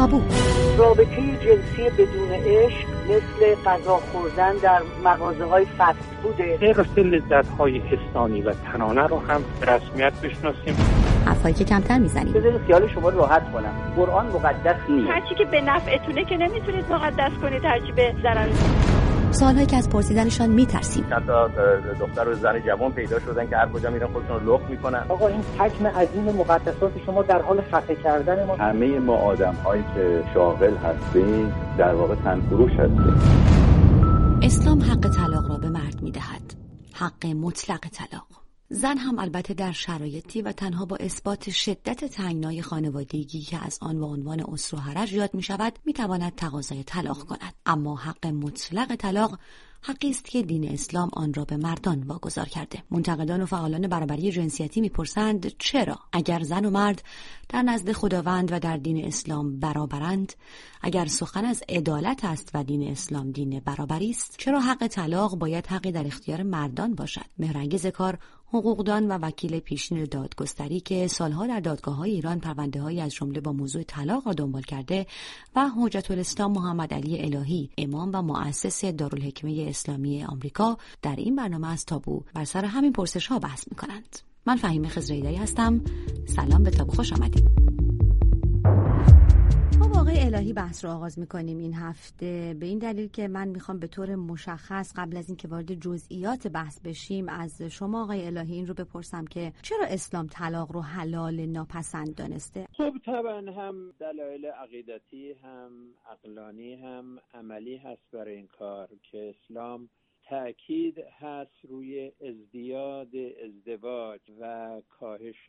تابو. رابطه جنسی بدون عشق مثل غذا خوردن در مغازه‌های فست فوده. غیر لذت‌های حسانی و تنانه رو هم به رسمیت بشناسیم. حرفایی که کمتر میزنیم. بذارید خیال شما راحت کنم. قرآن مقدس نیست. هرچی که به نفعتونه که نمیتونید مقدس کنید، هرچی به ضرر. سوالایی که از پرسیدنشان میترسیم. چند تا دختر و زن جوان پیدا شدن که هر کجا میرن خودشون رو لخت میکنن. آقا این حجم عظیم مقدسات شما در حال خفه کردن ما. همه ما آدم‌هایی که شاغل هستیم در واقع تنفروش هستیم. اسلام حق طلاق را به مرد میدهد، حق مطلق طلاق. زن هم البته در شرایطی و تنها با اثبات شدت تنگنای خانوادگی که از آن و عنوان اسر و حرج یاد می شود می تواند تقاضای طلاق کند. اما حق مطلق طلاق حقی است که دین اسلام آن را به مردان واگذار کرده. منتقدان و فعالان برابری جنسیتی میپرسند چرا اگر زن و مرد در نزد خداوند و در دین اسلام برابرند، اگر سخن از عدالت است و دین اسلام دین برابری است، چرا حق طلاق باید حقی در اختیار مردان باشد؟ مهرنگیز کار، حقوقدان و وکیل پیشین دادگستری که سالها در دادگاه‌های ایران پرونده‌هایی از جمله با موضوع طلاق را دنبال کرده، و حجت الاسلام محمد علی الهی، امام و مؤسس دارالحکمه اسلامی آمریکا، در این برنامه از تابو بر سر همین پرسش‌ها بحث می‌کنند. من فهیمه خضری‌دایی هستم. سلام به تابو، خوش آمدید. با آقای الهی بحث رو آغاز می‌کنیم این هفته، به این دلیل که من می‌خوام به طور مشخص قبل از اینکه وارد جزئیات بحث بشیم از شما آقای الهی این رو بپرسم که چرا اسلام طلاق رو حلال ناپسند دانسته؟ خب طبعا هم دلایل عقیدتی هم عقلانی هم عملی هست برای این کار که اسلام تأکید هست روی ازدیاد ازدواج و کاهش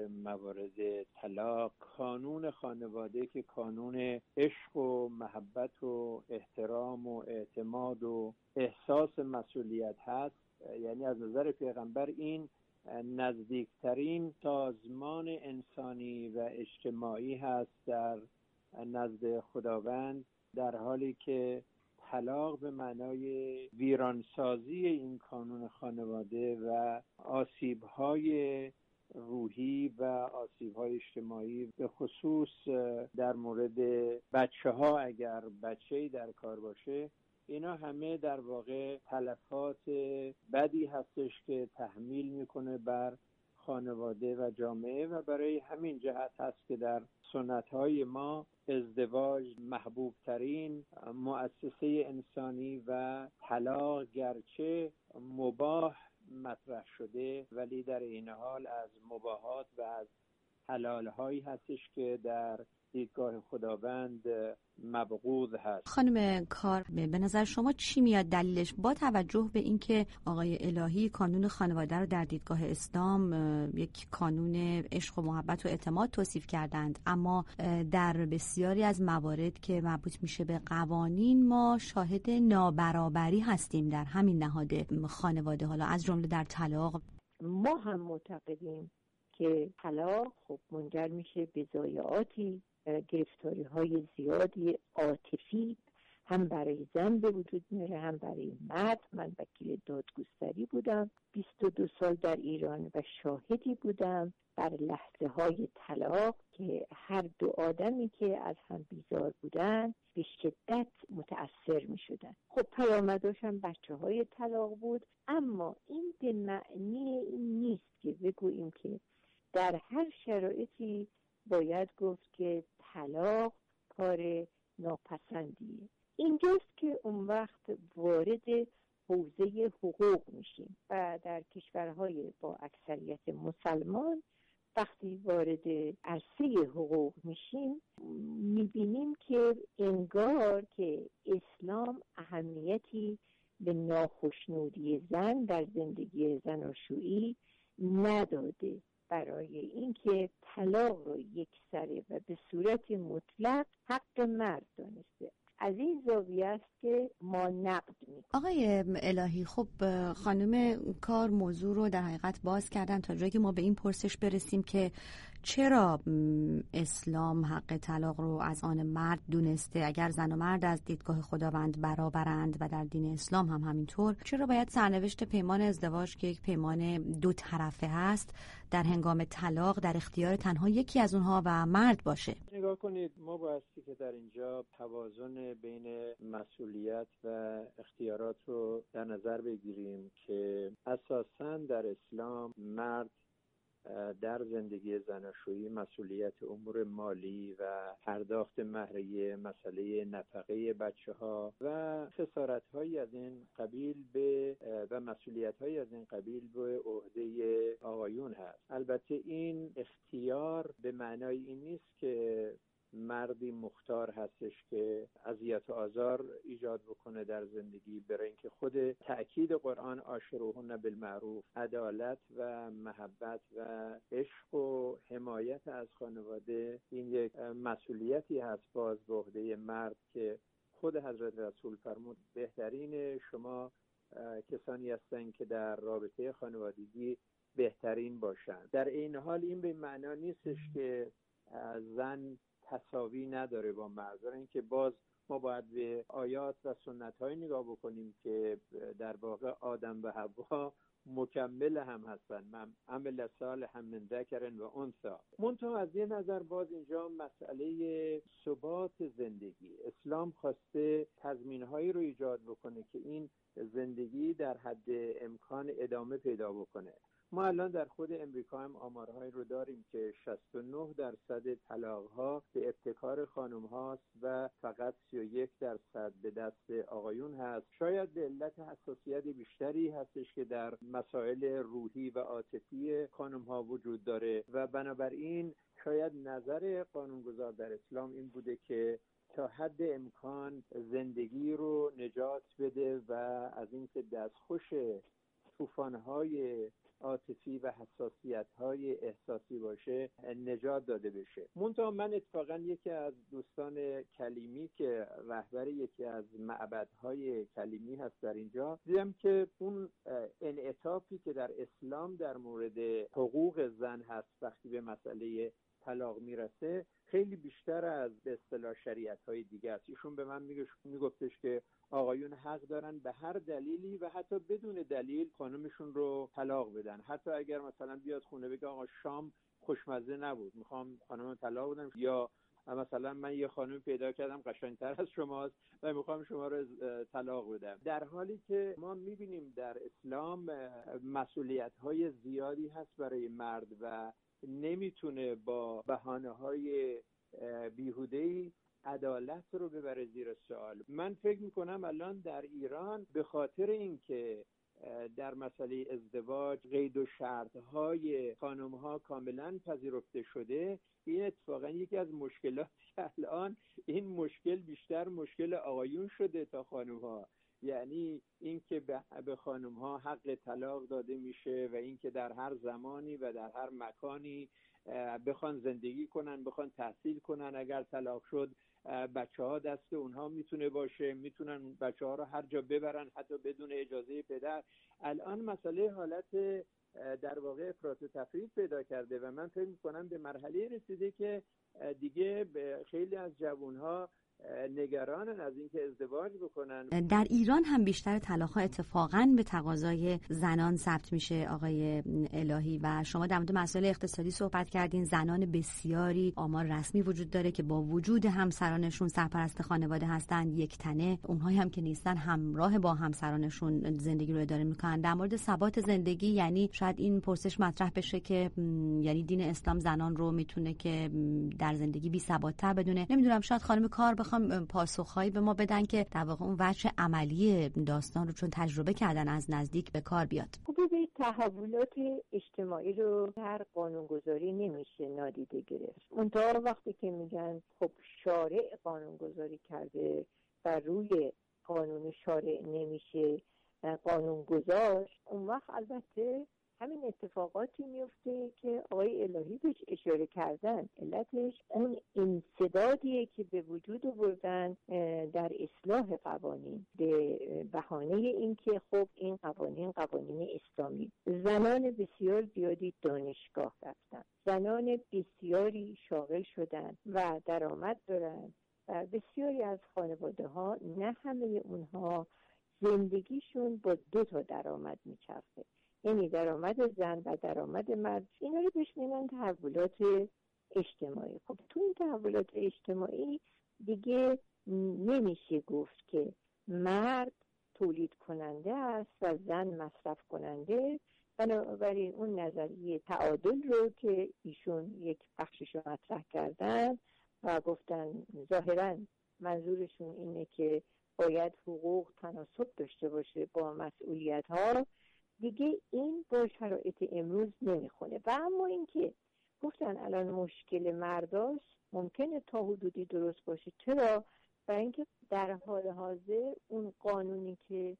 موارد طلاق. کانون خانواده که کانون عشق و محبت و احترام و اعتماد و احساس مسئولیت هست، یعنی از نظر پیغمبر این نزدیکترین سازمان انسانی و اجتماعی هست در نزد خداوند، در حالی که طلاق به معنای ویرانسازی این کانون خانواده و آسیب‌های روحی و آسیب‌های اجتماعی، به خصوص در مورد بچه‌ها اگر بچه‌ای در کار باشه، اینا همه در واقع تلفات بدی هستش که تحمیل میکنه بر خانواده و جامعه، و برای همین جهت هست که در سنت‌های ما ازدواج محبوب ترین مؤسسه انسانی و طلاق گرچه مباح مطرح شده ولی در این حال از مباحات و از حلال‌هایی هستش که در دیدگاه خداوند مبغوض هست. خانم کار، به نظر شما چی میاد دلیلش، با توجه به اینکه آقای الهی کانون خانواده رو در دیدگاه اسلام یک کانون عشق و محبت و اعتماد توصیف کردند، اما در بسیاری از موارد که مربوط میشه به قوانین ما شاهد نابرابری هستیم در همین نهاد خانواده، حالا از جمله در طلاق؟ ما هم معتقدیم که طلاق خب منجر میشه به ضایعاتی، گرفتاری های زیادی عاطفی هم برای زن به وجود میاره هم برای مرد. من وکیل دادگستری بودم 22 سال در ایران و شاهدی بودم بر لحظه های طلاق که هر دو آدمی که از هم بیزار بودن به شدت متأثر می شدن. خب پیامداش هم بچه های طلاق بود، اما این به معنی این نیست که بگوییم که در هر شرایطی باید گفت که طلاق کار ناپسندیه. اینجاست که اون وقت وارد حوزه حقوق میشیم و در کشورهای با اکثریت مسلمان وقتی وارد عرصه حقوق میشیم میبینیم که انگار که اسلام اهمیتی به ناخشنودی زن در زندگی زناشویی نداده، برای اینکه طلاق رو یکسره و به صورت مطلق حق مرد دانسته. از این زاویه است که ما نقد میکنیم. آقای الهی، خب خانم کار موضوع رو در حقیقت باز کردن تا جایی که ما به این پرسش برسیم که چرا اسلام حق طلاق رو از آن مرد دونسته؟ اگر زن و مرد از دیدگاه خداوند برابرند و در دین اسلام هم همینطور، چرا باید سرنوشت پیمان ازدواج که یک پیمان دو طرفه هست در هنگام طلاق در اختیار تنها یکی از اونها و مرد باشه؟ نگاه کنید، ما بایستی که در اینجا توازن بین مسئولیت و اختیارات رو در نظر بگیریم که اساساً در اسلام مرد در زندگی زناشویی مسئولیت امور مالی و پرداخت مهریه، مسئله نفقه بچه‌ها و خسارت‌هایی از این قبیل و مسئولیت‌هایی از این قبیل به عهده آقایون هست. البته این اختیار به معنای این نیست که مردی مختار هستش که اذیت و آزار ایجاد بکنه در زندگی، برای اینکه خود تأکید قرآن عاشروهن بالمعروف، عدالت و محبت و عشق و حمایت از خانواده، این یک مسئولیتی هست باز به عهده مرد که خود حضرت رسول فرمود بهترین شما کسانی هستند که در رابطه خانوادگی بهترین باشند. در این حال این به معنا نیستش که زن تساوی نداره با مرد، برای اینکه باز ما باید به آیات و سنت‌های نگاه بکنیم که در واقع آدم و حوا مکمل هم هستن، من عمل صالحا من ذکر و انثی. منتها از یه نظر باز اینجا مسئله ثبات زندگی، اسلام خواسته تضمین‌هایی رو ایجاد بکنه که این زندگی در حد امکان ادامه پیدا بکنه. ما الان در خود امریکا هم آمارهایی رو داریم که 69% طلاق‌ها به ابتکار خانم هاست و فقط 31% به دست آقایون هست. شاید به علت حساسیت بیشتری هستش که در مسائل روحی و عاطفی خانم ها وجود داره و بنابراین شاید نظر قانونگذار در اسلام این بوده که تا حد امکان زندگی رو نجات بده و از اینکه دستخوش طوفان‌های عاطفی و حساسیت‌های احساسی باشه نجات داده بشه. منتها من اتفاقا یکی از دوستان کلیمی که رهبر یکی از معبدهای کلیمی هست در اینجا، دیدم که اون انعطافی که در اسلام در مورد حقوق زن هست وقتی به مسئله طلاق میرسه خیلی بیشتر از به اصطلاح شریعت‌های دیگه است. ایشون به من میگفتش که آقایون حق دارن به هر دلیلی و حتی بدون دلیل خانمشون رو طلاق بدن، حتی اگر مثلا بیاد خونه بگه آقا شام خوشمزه نبود میخوام خانمم طلاق بدم، یا مثلا من یه خانم پیدا کردم قشنگتر از شماست و میخوام شما رو طلاق بدم، در حالی که ما میبینیم در اسلام مسئولیت‌های زیادی هست برای مرد و نمیتونه با بهانه‌های بیهوده‌ای عدالت رو ببره زیر سوال. من فکر میکنم الان در ایران به خاطر اینکه در مسئله ازدواج قید و شرط‌های خانم‌ها کاملا پذیرفته شده، این اتفاقا یکی از مشکلاتی که الان این مشکل بیشتر مشکل آقایون شده تا خانم‌ها، یعنی اینکه به خانم‌ها حق طلاق داده میشه و اینکه در هر زمانی و در هر مکانی بخوان زندگی کنن، بخوان تحصیل کنن، اگر طلاق شد بچه‌ها دست اونها میتونه باشه، میتونن بچه‌ها رو هر جا ببرن حتی بدون اجازه پدر. الان مسئله حالت در واقع افراط و تفرید پیدا کرده و من فکر می‌کنم به مرحله رسیده که دیگه خیلی از جوان‌ها نگرانن از اینکه ازدواج بکنن. در ایران هم بیشتر طلاق‌ها اتفاقاً به تقاضای زنان ثبت میشه آقای الهی، و شما در مورد مسائل اقتصادی صحبت کردین. زنان بسیاری آمار رسمی وجود داره که با وجود همسرانشون سرپرست خانواده هستن، یک تنه، اونهایی هم که نیستن همراه با همسرانشون زندگی رو اداره میکنن. در مورد ثبات زندگی، یعنی شاید این پرسش مطرح بشه که یعنی دین اسلام زنان رو میتونه که در زندگی بی ثبات‌تر بدونه. نمیدونم، شاید خانم کار بخوام پاسخهایی به ما بدن که در واقع اون وجه عملی داستان رو چون تجربه کردن از نزدیک به کار بیاد. به تحولات اجتماعی رو در قانونگذاری نمیشه نادیده گرفت. اونطور وقتی که میگن خب شارع قانونگذاری کرده و روی قانون شارع نمیشه قانون گذاشت، اون وقت البته همین اتفاقاتی میفته که آقای الهی بهش اشاره کردن. علتش اون انسدادیه که به وجود آوردن در اصلاح قوانین به بهانه این که خب این قوانین اسلامی. زنان بسیار زیادی دانشگاه رفتن، زنان بسیاری شاغل شدن و درآمد دارن و بسیاری از خانواده ها، نه همه اونها، زندگیشون با 2 تا درآمد میچرخه، یعنی درآمد زن و درآمد مرد. اینا رو بهش میگن تحولات اجتماعی. خب تو این تحولات اجتماعی دیگه نمیشه گفت که مرد تولید کننده است و زن مصرف کننده. بنابراین اون نظریه تعادل رو که ایشون یک بخشش رو مطرح کردن و گفتن ظاهراً منظورشون اینه که باید حقوق تناسب داشته باشه با مسئولیت ها، دیگه این با شرایط امروز نمیخونه. و اما اینکه گفتن الان مشکل مرداست، ممکنه تا حدودی درست باشه. چرا؟ برای اینکه در حال حاضر اون قانونی که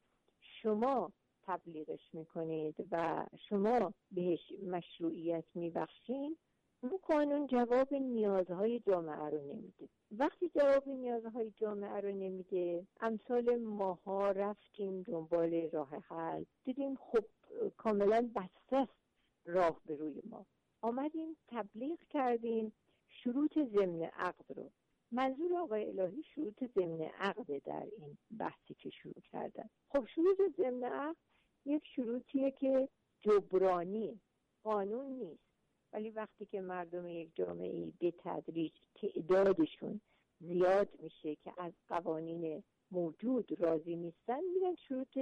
شما تبلیغش میکنید و شما بهش مشروعیت میبخشین، اون قانون جواب نیازهای جامعه رو نمیده. وقتی جواب نیازهای جامعه رو نمیده، امثال ماها رفتیم دنبال راه حل، دیدیم خب کاملا بسته است راه به روی ما، آمدیم تبلیغ کردیم شروط ضمن عقد رو. منظور آقای الهی شروط ضمن عقد در این بحثی که شروع کردن. خب شروط ضمن عقد یک شروطیه که جبرانی، قانون نیست، ولی وقتی که مردم یک جامعه به تدریج تعدادشون زیاد میشه که از قوانین موجود راضی نیستن، میرن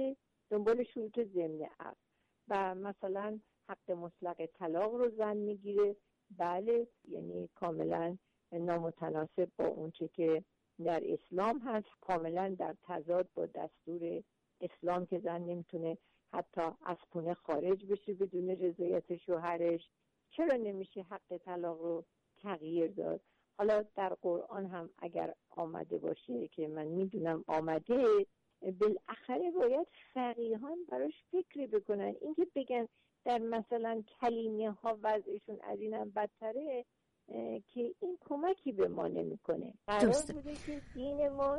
دنبال شروط ضمن عقد. و مثلا حق مطلق طلاق رو زن میگیره، بله، یعنی کاملا نامتناسب با اونچه که در اسلام هست، کاملا در تضاد با دستور اسلام که زن نمیتونه حتی از خونه خارج بشه بدون رضایت شوهرش. چرا نمیشه حق طلاق رو تغییر داد؟ حالا در قرآن هم اگر آمده باشه، که من میدونم آمده، بالاخره باید فقیهان براش فکر بکنن. اینکه بگن در مثلا کلیمه ها وضعشون از اینم بدتره، که این کمکی به ما نمیکنه. قرار بوده که دین ما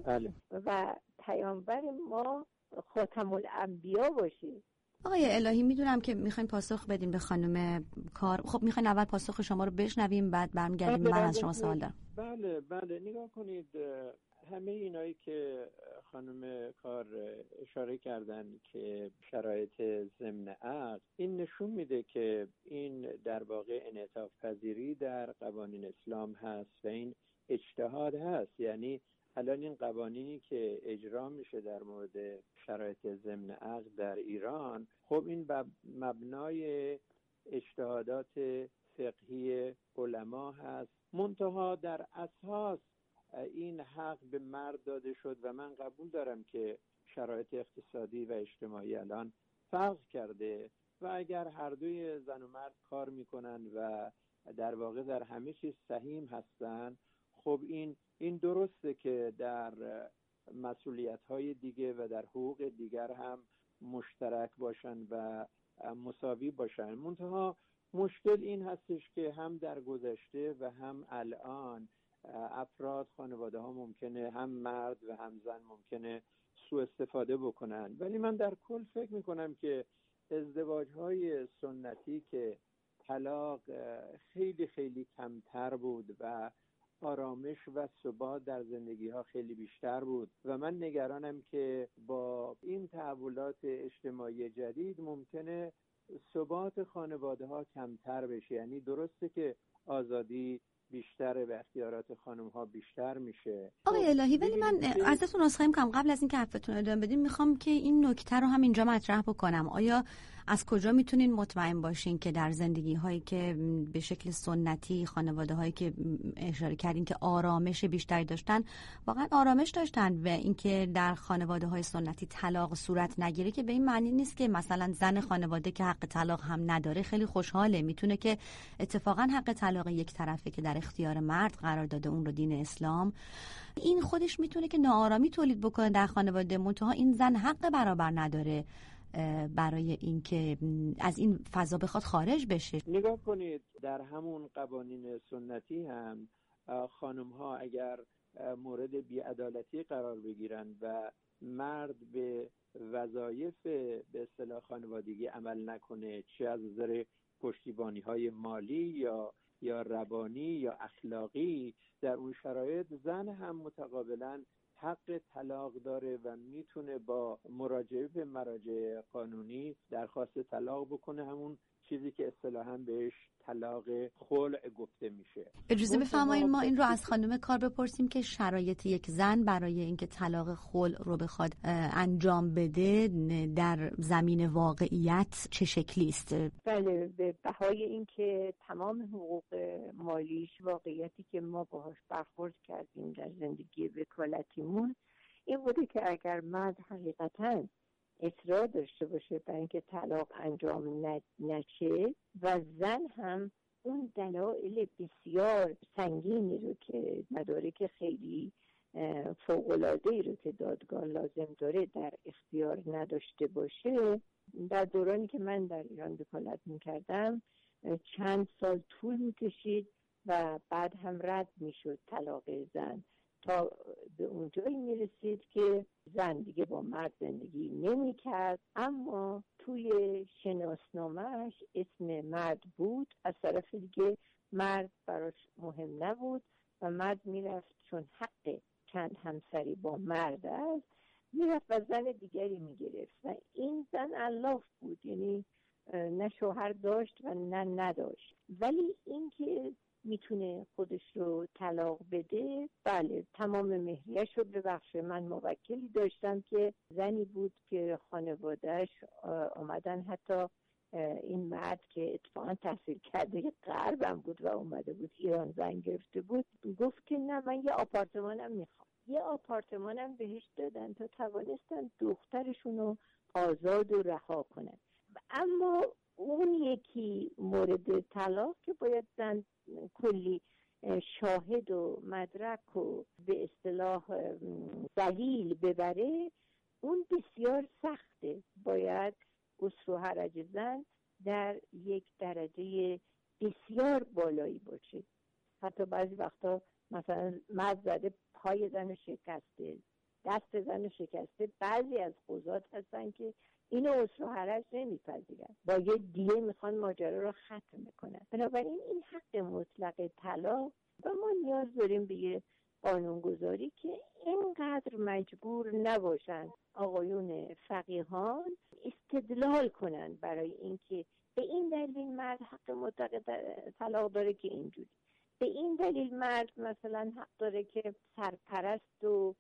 و پیامبر ما خاتم الانبیا باشه. آقای الهی، میدونم که میخواین پاسخ بدین به خانم کار. خب میخواین اول پاسخ شما رو بشنویم، بعد برمیگردیم. من از شما سوال دارم. بله نگاه کنید، همه اینایی که خانم کار اشاره کردن که شرایط ضمن عقد، این نشون میده که این در واقع انعطاف پذیری در قوانین اسلام هست و این اجتهاد هست. یعنی الان این قوانینی که اجرا میشه در مورد شرایط ضمن عقد در ایران، خب این مبنای اجتهادات فقهی علما هست، منتها در اساس این حق به مرد داده شد و من قبول دارم که شرایط اقتصادی و اجتماعی الان فرق کرده و اگر هر دوی زن و مرد کار میکنن و در واقع در همه چیز سهیم هستن، خب این درسته که در مسئولیت‌های دیگه و در حقوق دیگر هم مشترک باشن و مساوی باشن. منتها مشکل این هستش که هم در گذشته و هم الان افراد، خانواده ها ممکنه هم مرد و هم زن ممکنه سوء استفاده بکنن. ولی من در کل فکر میکنم که ازدواج های سنتی که طلاق خیلی خیلی کمتر بود و آرامش و ثبات در زندگی ها خیلی بیشتر بود و من نگرانم که با این تحولات اجتماعی جدید ممکنه ثبات خانواده ها کمتر بشه. یعنی درسته که آزادی بیشتره و اختیارات خانم ها بیشتر میشه. آقای الهی، ولی من ازتون عذرخواهی میکنم، قبل از اینکه حرفتون رو ادامه بدین میخوام که این نکته رو هم اینجا مطرح بکنم. آیا از کجا میتونین مطمئن باشین که در زندگی هایی که به شکل سنتی، خانواده هایی که اشاره کردین که آرامش بیشتری داشتن، واقعا آرامش داشتن و اینکه در خانواده های سنتی طلاق صورت نگیره، که به این معنی نیست که مثلا زن خانواده که حق طلاق هم نداره خیلی خوشحاله، میتونه که اتفاقا حق طلاق یک طرفه که در اختیار مرد قرار داده اون رو دین اسلام، این خودش میتونه که ناآرامی تولید بکنه در خانواده. منتها این زن حق برابر نداره. برای اینکه از این فضا بخواد خارج بشه؟ نگاه کنید، در همون قوانین سنتی هم خانم ها اگر مورد بی‌عدالتی قرار بگیرن و مرد به وظایف به اصطلاح خانوادگی عمل نکنه، چه از نظر پشتیبانی‌های مالی یا روانی یا اخلاقی، در اون شرایط زن هم متقابلا حق طلاق داره و میتونه با مراجعه به مراجع قانونی درخواست طلاق بکنه، همون چیزی که اصطلاحاً بهش طلاق خلع گفته میشه. اجازه بفرمایید ما این رو از خانم کار بپرسیم که شرایط یک زن برای اینکه طلاق خلع رو بخواد انجام بده در زمین واقعیت چه شکلی است؟ بله، به بهای اینکه تمام حقوق مالیش، واقعیتی که ما باهاش برخورد کردیم در زندگی وکالتیمون این بوده که اگر مرد حقیقتاً اصرار داشته باشه برای اینکه طلاق انجام نشه و زن هم اون دلایل بسیار سنگینی رو که مدارک خیلی فوق‌العاده‌ای رو که دادگاه لازم داره در اختیار نداشته باشه، در دورانی که من در ایران وکالت می‌کردم چند سال طول می‌کشید و بعد هم رد می‌شد طلاق زن تا به اونجایی میرسید که زن دیگه با مرد زندگی نمی کرد، اما توی شناسنامه‌اش اسم مرد بود، از طرف دیگه مرد براش مهم نبود و مرد میرفت چون حق چند همسری با مرد است میرفت و زن دیگری میگرفت و این زن علاف بود، یعنی نه شوهر داشت و نه نداشت. ولی اینکه میتونه خودش رو طلاق بده، بله، تمام مهریه‌اش رو ببخشه. من موکلی داشتم که زنی بود که خانواده‌اش آمدن، حتی این مرد که اتفاقا تحصیل کرده غربم بود و اومده بود ایران زن گرفته بود، گفت که نه من یه آپارتمانم میخوام. یه آپارتمانم بهش دادن تا توانستن دخترشون رو آزاد و رها کنن. اما اون یکی مورد طلاق که باید زن کلی شاهد و مدرک و به اصطلاح دلیل ببره، اون بسیار سخته. باید اسر و حرج زن در یک درجه بسیار بالایی باشه. حتی بعضی وقتا مثلا مرد زده پای زن شکسته، دست زن شکسته، بعضی از قضات هستن که اینو اسر و حرج نمیپذیرن، با یه دیه میخوان ماجرا رو ختم کنن. بنابراین این حق مطلق طلاق و ما نیاز داریم به یه قانونگذاری که اینقدر مجبور نباشن آقایون فقیهان استدلال کنن برای اینکه به این دلیل مرد حق مطلق طلاق داره که اینجوری، به این دلیل مرد مثلا حق داره که سرپرست و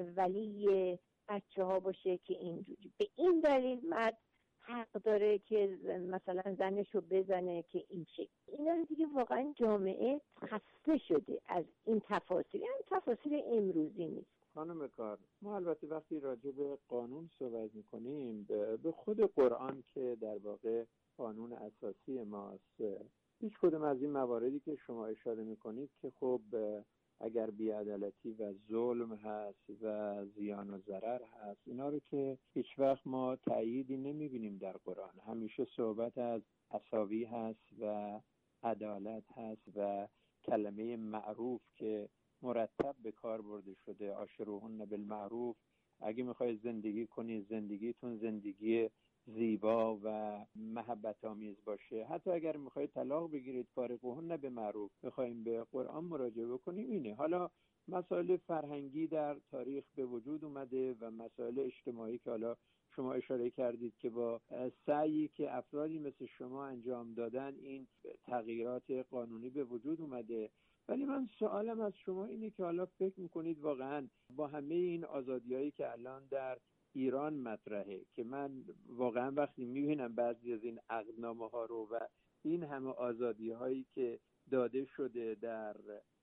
ولی بچه ها باشه که اینجوری، به این دلیل مرد حق داره که مثلا زنشو بزنه که این شکل. اینا دیگه واقعا جامعه خسته شده از این تفاصیل، این تفاصیل امروزی نیست. خانم کار، ما البته وقتی راجع به قانون صحبت میکنیم به خود قرآن که در واقع قانون اساسی ماست، هیچ کدوم از این مواردی که شما اشاره میکنید که خب اگر بی‌عدالتی و ظلم هست و زیان و ضرر هست، اینا رو که هیچ وقت ما تأییدی نمیبینیم در قرآن. همیشه صحبت از تساوی هست و عدالت هست و کلمه معروف که مرتب به کار برده شده، عاشروهن بالمعروف. اگه میخوای زندگی کنی، زندگیتون زندگی زیبا و محبت آمیز باشه. حتی اگر میخواید طلاق بگیرید، فارقوهن به معروف. میخوایم به قرآن مراجعه بکنیم اینه. حالا مسائل فرهنگی در تاریخ به وجود اومده و مسائل اجتماعی که حالا شما اشاره کردید که با سعی که افرادی مثل شما انجام دادن این تغییرات قانونی به وجود اومده. ولی من سوالم از شما اینه که حالا فکر میکنید واقعا با همه این آزادیایی که الان در ایران مطرحه، که من واقعا وقتی میبینم بعضی از این عقدنامه ها رو و این همه آزادی هایی که داده شده در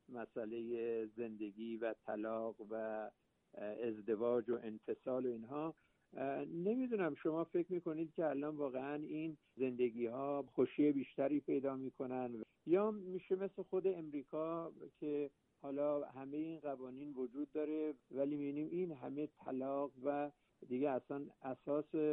مسئله زندگی و طلاق و ازدواج و انفصال و اینها، نمیدونم شما فکر میکنید که الان واقعا این زندگی ها خوشی بیشتری پیدا میکنن یا میشه مثل خود امریکا که حالا همه این قوانین وجود داره ولی میبینیم این همه طلاق و دیگه اصلا اساس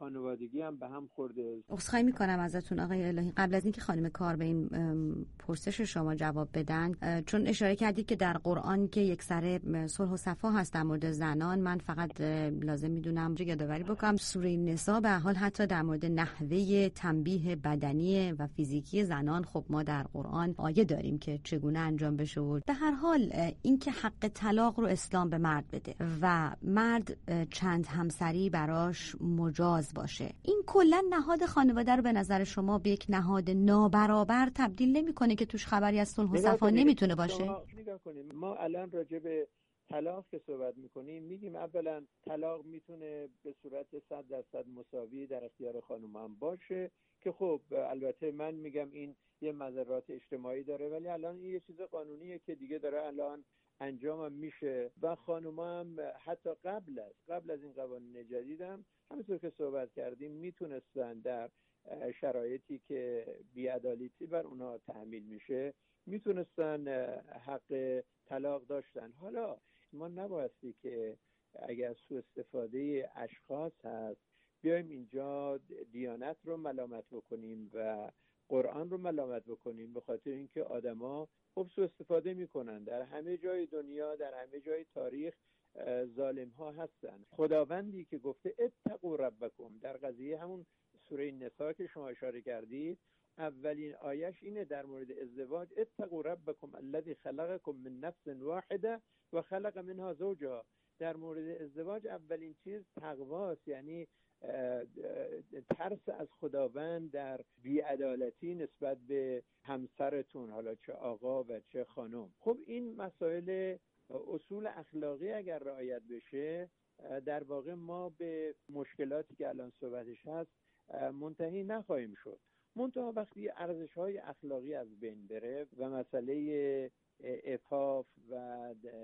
خانوادگی هم به هم خورده. عذرخواهی میکنم ازتون آقای الهی، قبل از اینکه خانم کار به این پرسش شما جواب بدن، چون اشاره کردید که در قرآن که یک سره صلح و صفا هست در مورد زنان، من فقط لازم میدونم یادآوری بکنم سوره نساء به حال حتی در مورد نحوه تنبیه بدنی و فیزیکی زنان خب ما در قرآن آیه داریم که چگونه انجام بشه. و به هر حال اینکه حق طلاق رو اسلام به مرد بده و مرد چند همسری براش مجاز باشه، این کلا نهاد خانواده رو به نظر شما به یک نهاد نابرابر تبدیل نمیکنه که توش خبری از صلح و صفا نمیتونه باشه؟ نگاه کنیم، ما الان راجع به طلاق که صحبت میکنیم میگیم اولا طلاق میتونه به صورت 100% مساوی در اختیار خانم هم باشه که خب البته من میگم این یه مضرات اجتماعی داره، ولی الان این یه چیز قانونیه که دیگه داره الان انجام میشه و خانوما هم حتی قبل از این قوانین جدید هم همونطور که صحبت کردیم میتونستن در شرایطی که بی‌عدالتی بر اونها تحمیل میشه میتونستن حق طلاق داشتن. حالا ما نبایستی که اگر سوء استفاده اشخاص هست بیایم اینجا دیانت رو ملامت بکنیم و قرآن رو ملامت بکنیم، به خاطر اینکه آدما خب سوء استفاده میکنن. در همه جای دنیا، در همه جای تاریخ ظالم ها هستن. خداوندی که گفته اتقوا ربکم در قضیه همون سوره نساء که شما اشاره کردید، اولین آیش اینه در مورد ازدواج: اتقوا ربکم الذی خلقکم من نفس واحده و خلق منها زوجها. در مورد ازدواج اولین چیز تقواست، یعنی ترس از خداوند در بی‌عدالتی نسبت به همسرتون، حالا چه آقا و چه خانم. خب این مسائل اصول اخلاقی اگر رعایت بشه، در واقع ما به مشکلاتی که الان صحبتش هست منتهی نخواهیم شد. منتها وقتی ارزش‌های اخلاقی از بین بره و مسئله عفاف و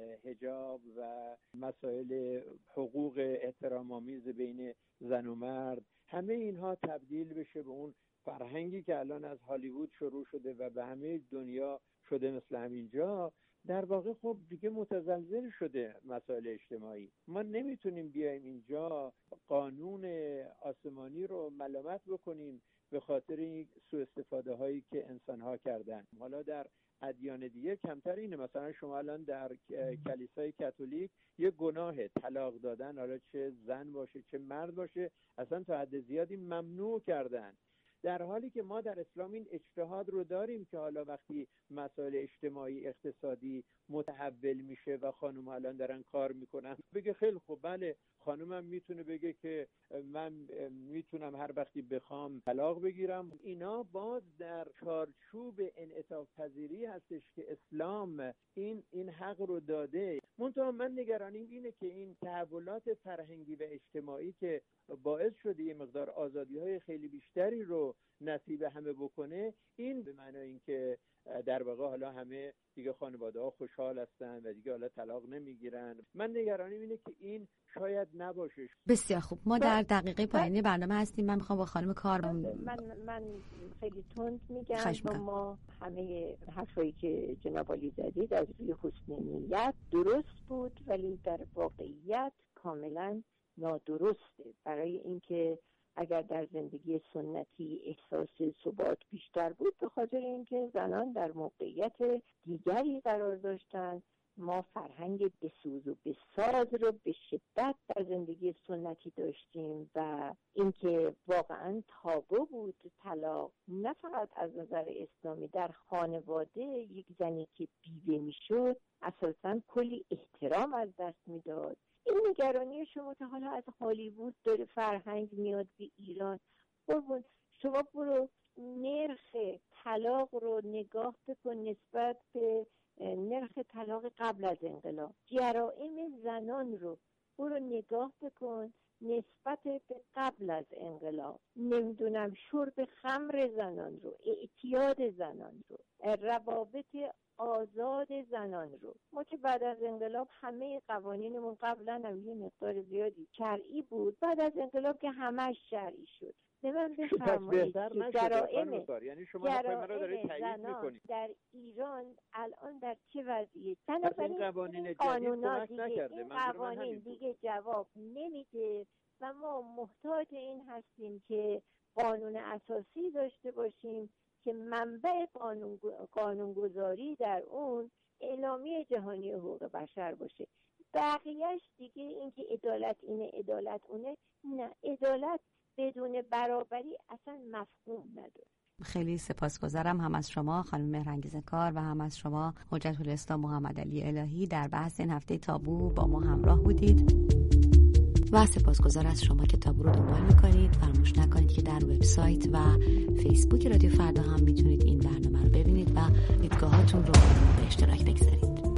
حجاب و مسائل حقوق احترام‌آمیز بین زن و مرد، همه اینها تبدیل بشه به اون فرهنگی که الان از هالیوود شروع شده و به همه دنیا شده مثل همینجا، در واقع خب دیگه متزلزل شده مسائل اجتماعی. ما نمیتونیم بیایم اینجا قانون آسمانی رو ملامت بکنیم به خاطر این سوء استفاده هایی که انسان ها کردن. حالا در ادیان دیگه کمتر اینه. مثلا شما الان در کلیسای کاتولیک یه گناه طلاق دادن، حالا چه زن باشه چه مرد باشه، اصلا تا حد زیادی ممنوع کردن، در حالی که ما در اسلام این اجتهاد رو داریم که حالا وقتی مسائل اجتماعی اقتصادی متحول میشه و خانم الان دارن کار میکنن، بگه خیلی خوب بله خانمم میتونه بگه که من میتونم هر وقتی بخوام طلاق بگیرم. اینا باز در چارچوب انعطاف پذیری هستش که اسلام این حق رو داده. منتها من نگرانیم اینه که این تحولات فرهنگی و اجتماعی که باعث شده یه مقدار آزادی‌های خیلی بیشتری رو نصیب همه بکنه، این به معنی اینکه در واقع حالا همه دیگه خانواده‌ها خوشحال هستن و دیگه حالا طلاق نمیگیرن. من نگرانیم اینه که این شاید نباشه. بسیار خوب، ما در دقیقه پایانی برنامه هستیم. من میخوام با خانم کار من خیلی تند میگم. ما همه حرفایی که جناب عالی زدید از روی حسن نیت درست بود، ولی در واقعیت کاملا نادرسته. برای اینکه اگر در زندگی سنتی احساس ثبات بیشتر بود، به خاطر اینکه زنان در موقعیت دیگری قرار داشتن، ما فرهنگ بسوز و بساز رو به شدت در زندگی سنتی داشتیم و اینکه واقعا تابو بود طلاق، نه فقط از نظر اسلامی. در خانواده یک زنی که بیوه میشد اساساً کلی احترام از دست میداد. این نگرانی شما که حالا از هالیوود داره فرهنگ میاد به ایران، شما برو نرخ طلاق رو نگاه بکن نسبت به نرخ طلاق قبل از انقلاب. جرائم زنان رو برو نگاه بکن نسبت به قبل از انقلاب. نمیدونم شرب خمر زنان رو، اعتیاد زنان رو، روابط آزاد زنان رو. ما که بعد از انقلاب همه قوانینمون قبلا هم یه مقدار زیادی شرعی بود، بعد از انقلاب که همش شرعی شد. به من بفرمایید که یعنی شما من رو دارید تایید میکنید در ایران الان در چه وضعیه؟ این قوانین قانونا دیگه جواب نمیده و ما محتاج این هستیم که قانون اساسی داشته باشیم که منبع قانونگذاری در اون اعلامیه جهانی حقوق بشر باشه. بقیهش دیگه اینکه عدالت اینه عدالت اونه، نه، عدالت بدون برابری اصلا مفهوم نداره. خیلی سپاسگزارم هم از شما خانم مهرانگیز کار و هم از شما حجت الاسلام محمد علی الهی در بحث این هفته تابو با ما همراه بودید و سپاسگزار از شما که تابو رو دنبال میکنید. فراموش نکنید که در وبسایت و فیسبوک رادیو فردا هم میتونید این برنامه رو ببینید و دیدگاهاتون رو به اشتراک بگذارید.